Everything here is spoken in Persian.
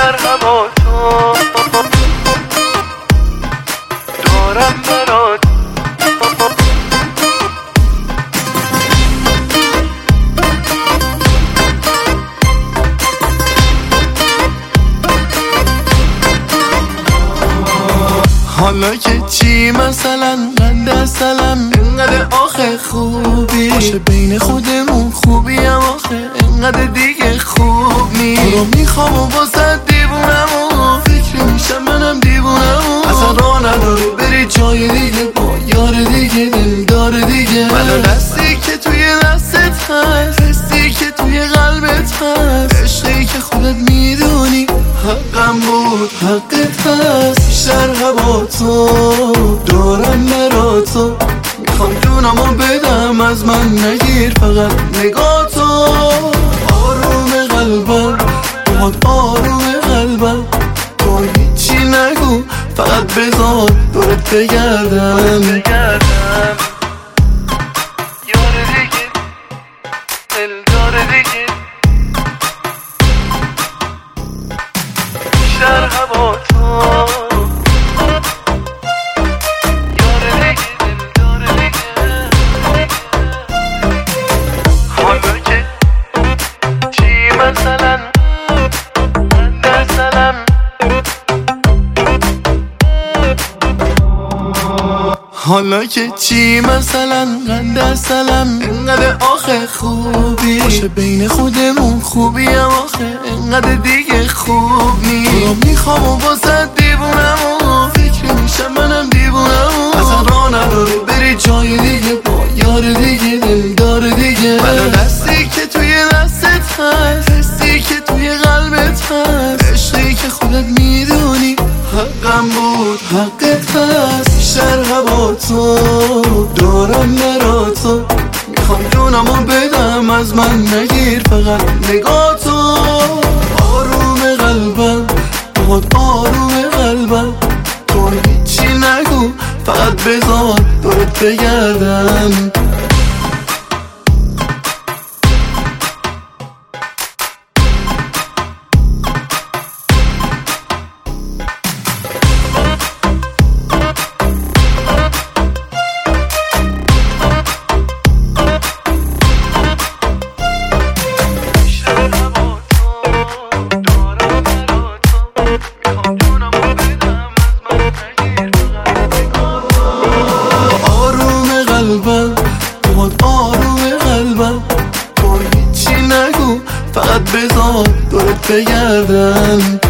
بیشتر هوا تو دارم برات. حالا که چی مثلا من دستلم انقدر آخه خوبی باشه بین خودمون خوبیم آخه انقدر دیگه خوب نی تو رو میخوام و واسه دیوونم و فکر میشم منم دیوونم و اصلا راه نداره بری جای دیگه با یار دیگه دلدار دیگه منو دستی که توی دستت هست حسی که توی قلبت هست عشقی که خودت میدونی حقم بود حقت هست بیشتر هوا تو دارم برا تو میخوام جونمو بدم از من نگیر فقط نگاه تو آروم قلبم باد آروم قلبم تو هیچی نگو فقط بذار دورت بگردم یار دیگه دلدار دیگه بیشتر هوا تو یار دیگه دلدار دیگه. حالا که چی مثلا من دستلم حالا که چی مثلا رنده دستلم انقدر آخه خوبی باشه بین خودمون خوبیم آخه انقدر دیگه خوب نی تو رو میخوام و واسه دیوونم و فکر میشم منم دیوونم و اصلا راه نداره بری جای دیگه با یار دیگه دلدار دیگه منو دستی که توی دستت هست حسی که توی قلبت هست عشقی که خودت میدونی حقم بود حقت هست بیشتر هوا تو دارم برا تو میخوام جونمو بدم از من نگیر فقط نگاه تو آروم قلبم باد آروم قلبم تو هیچی نگو فقط بذار دورت بگردم. آروم قلبم تو هیچی نگو فقط بذار دورت بگردم.